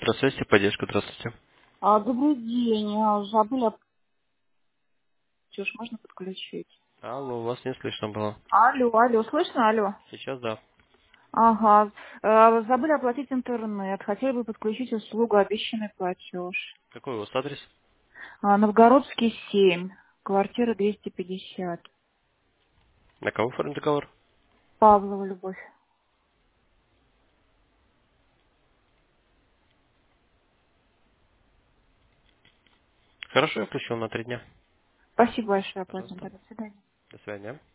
Здравствуйте, поддержка, здравствуйте. Добрый день. Забыли платеж, можно подключить? Алло, вас не слышно было. Алло, слышно? Алло. Сейчас да. Ага. Забыли оплатить интернет. Хотели бы подключить услугу обещанный платеж. Какой у вас адрес? Новгородский 7, квартира 250. На кого оформить договор? Павлова Любовь. Хорошо, я включил на 3 дня. Спасибо большое, оплатим. Пожалуйста. До свидания. До свидания.